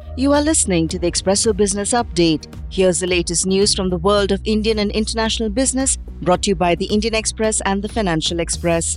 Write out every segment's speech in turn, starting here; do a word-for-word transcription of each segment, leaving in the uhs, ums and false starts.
You are listening to the Expresso Business Update. Here's the latest news from the world of Indian and international business, brought to you by the Indian Express and the Financial Express.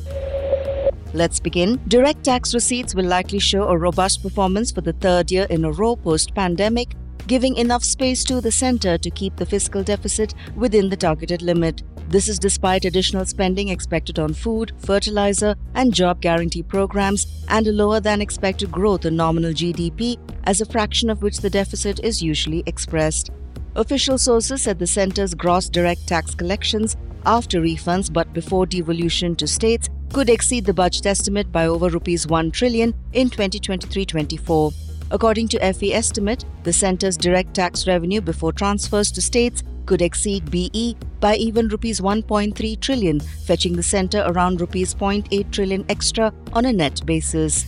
Let's begin. Direct tax receipts will likely show a robust performance for the third year in a row post-pandemic, giving enough space to the centre to keep the fiscal deficit within the targeted limit. This is despite additional spending expected on food, fertilizer, and job guarantee programs, and a lower than expected growth in nominal G D P, as a fraction of which the deficit is usually expressed. Official sources said the centre's gross direct tax collections, after refunds but before devolution to states, could exceed the budget estimate by over rupees one trillion in twenty twenty-three twenty-four. According to F E estimate, the centre's direct tax revenue before transfers to states could exceed B E by even rupees one point three trillion, fetching the centre around rupees zero point eight trillion extra on a net basis.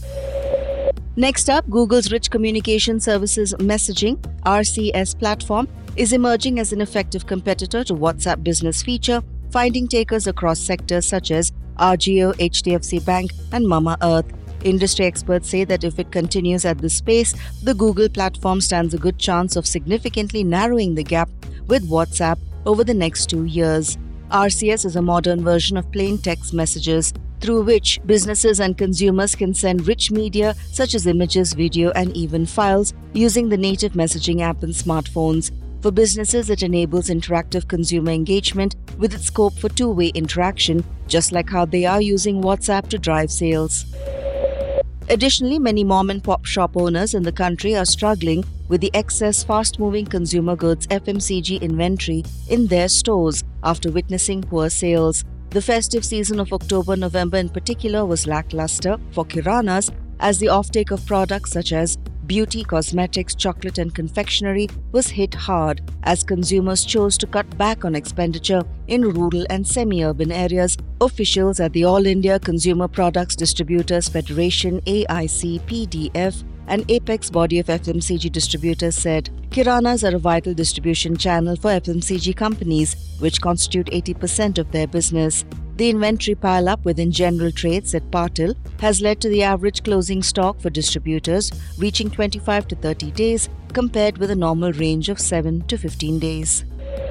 Next up, Google's Rich Communication Services Messaging (R C S) platform is emerging as an effective competitor to WhatsApp Business feature, finding takers across sectors such as R G O, H D F C Bank, and Mamaearth. Industry experts say that if it continues at this pace, the Google platform stands a good chance of significantly narrowing the gap with WhatsApp over the next two years. R C S is a modern version of plain text messages, through which businesses and consumers can send rich media such as images, video, and even files using the native messaging app in smartphones. For businesses, it enables interactive consumer engagement with its scope for two-way interaction, just like how they are using WhatsApp to drive sales. Additionally, many mom-and-pop shop owners in the country are struggling with the excess fast-moving consumer goods F M C G inventory in their stores after witnessing poor sales. The festive season of October-November in particular was lackluster for kiranas, as the offtake of products such as beauty, cosmetics, chocolate and confectionery was hit hard as consumers chose to cut back on expenditure in rural and semi-urban areas. Officials at the All India Consumer Products Distributors Federation A I C P D F and Apex body of F M C G distributors said kiranas are a vital distribution channel for F M C G companies, which constitute eighty percent of their business. The inventory pile-up within general trade, said Patil, has led to the average closing stock for distributors reaching twenty-five to thirty days, compared with a normal range of seven to fifteen days.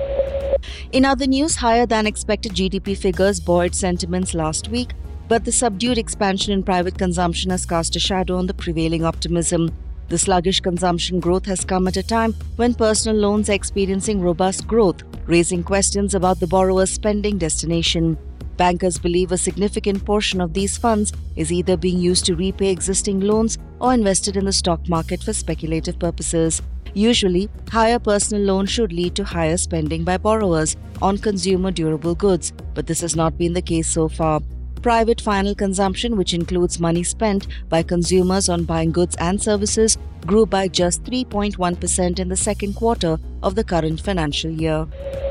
In other news, higher than expected G D P figures buoyed sentiments last week, but the subdued expansion in private consumption has cast a shadow on the prevailing optimism. The sluggish consumption growth has come at a time when personal loans are experiencing robust growth, raising questions about the borrower's spending destination. Bankers believe a significant portion of these funds is either being used to repay existing loans or invested in the stock market for speculative purposes. Usually, higher personal loans should lead to higher spending by borrowers on consumer durable goods, but this has not been the case so far. Private final consumption, which includes money spent by consumers on buying goods and services, grew by just three point one percent in the second quarter of the current financial year.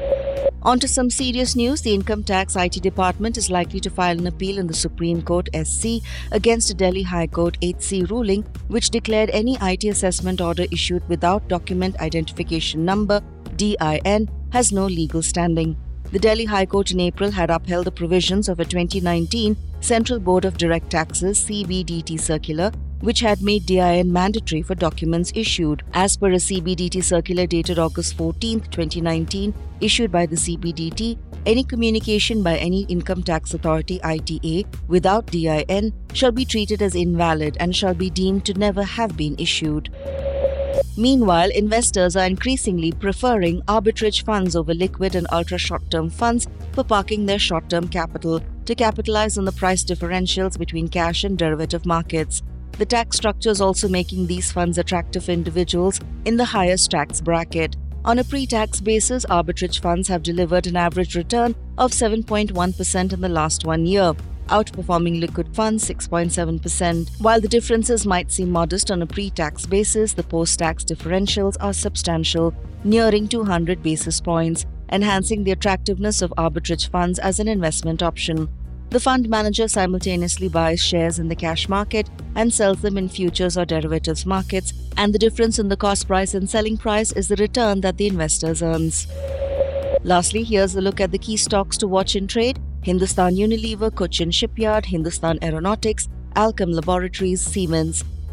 On to some serious news. The Income Tax I T Department is likely to file an appeal in the Supreme Court S C against a Delhi High Court eight C ruling, which declared any I T assessment order issued without Document Identification Number D I N has no legal standing. The Delhi High Court in April had upheld the provisions of a twenty nineteen Central Board of Direct Taxes C B D T circular, which had made D I N mandatory for documents issued. As per a C B D T circular dated August fourteenth, twenty nineteen, issued by the C B D T, any communication by any income tax authority I T A without D I N shall be treated as invalid and shall be deemed to never have been issued. Meanwhile, investors are increasingly preferring arbitrage funds over liquid and ultra-short-term funds for parking their short-term capital to capitalize on the price differentials between cash and derivative markets. The tax structure is also making these funds attractive for individuals in the highest tax bracket. On a pre-tax basis, arbitrage funds have delivered an average return of seven point one percent in the last one year, outperforming liquid funds six point seven percent. While the differences might seem modest on a pre-tax basis, the post-tax differentials are substantial, nearing two hundred basis points, enhancing the attractiveness of arbitrage funds as an investment option. The fund manager simultaneously buys shares in the cash market and sells them in futures or derivatives markets, and the difference in the cost price and selling price is the return that the investor earns. Lastly, here's a look at the key stocks to watch in trade: Hindustan Unilever, Cochin Shipyard, Hindustan Aeronautics, Alchem Laboratories, Siemens.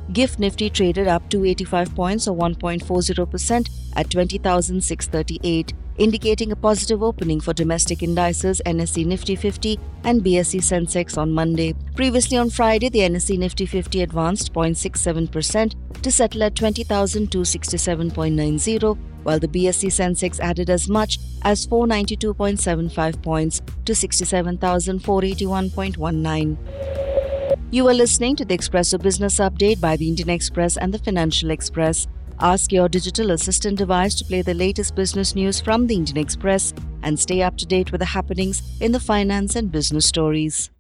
GIFT Nifty traded up two hundred eighty-five points or one point four zero percent at twenty thousand six hundred thirty-eight, indicating a positive opening for domestic indices N S E Nifty fifty and B S E Sensex on Monday. Previously on Friday, the N S E Nifty fifty advanced zero point six seven percent to settle at twenty thousand two hundred sixty-seven point nine zero, while the B S E Sensex added as much as four hundred ninety-two point seven five points to sixty-seven thousand four hundred eighty-one point one nine. You are listening to the Expresso Business Update by the Indian Express and the Financial Express. Ask your digital assistant device to play the latest business news from the Indian Express and stay up to date with the happenings in the finance and business stories.